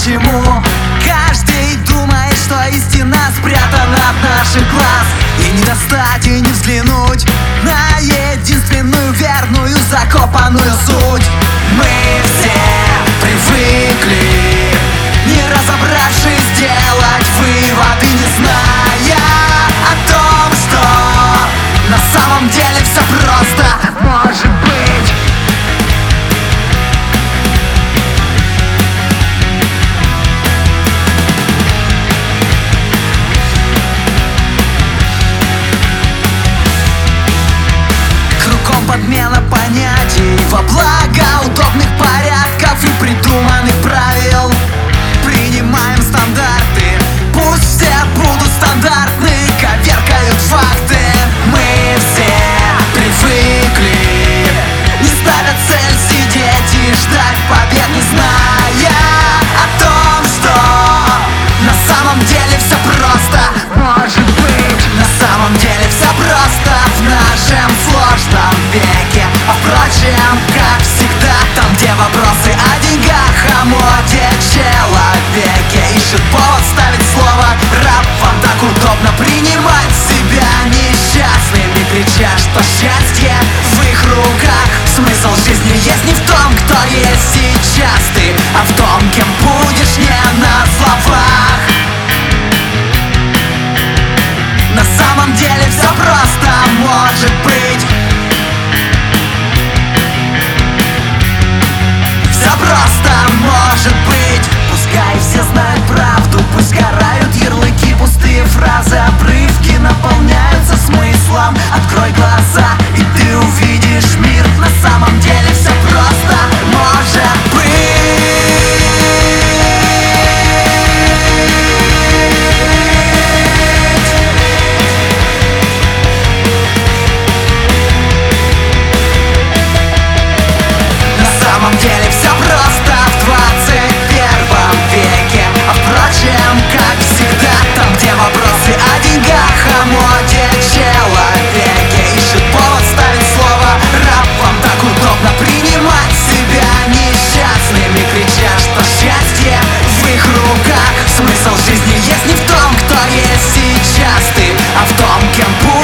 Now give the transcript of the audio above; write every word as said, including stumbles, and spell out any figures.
почему каждый думает, что истина спрятана от наших глаз. И не достать, и не взглянуть на единственную верную закопанную суть. Мы все привыкли, не разобравшись, делать выводы, не зная о том, что на самом деле все просто может быть. Подмена понятий во благо удобных порядков и придуманных правил. Принимаем стандарты, пусть все будут стандартны, коверкают факты. Мы все привыкли, не ставят цель сидеть и ждать побед, не зная о том, что на самом деле все просто может быть. На самом деле все просто в нашем сложном веке. А впрочем, как всегда, там, где вопросы о деньгах, о моде, человеке, ищет повод ставить слово раб. Вам так удобно принимать себя несчастными, крича, что счастье в их руках. Смысл жизни есть не в том, кто есть сейчас ты, а в том, кем будешь не на словах. На самом деле все просто может быть. Все просто может быть. Пускай все знают правду, пусть карают ярлыки, пустые фразы, обрывки наполняются смыслом. Открой глаза, и ты увидишь мир. На самом деле все просто может быть. На самом деле все просто в двадцать первом веке. А впрочем, как всегда, там, где вопросы о деньгах, о моде, человеке, ищет повод ставить слово раб. Вам так удобно принимать себя несчастными, крича, что счастье в их руках. Смысл жизни есть не в том, кто есть сейчас ты, а в том, кем будешь.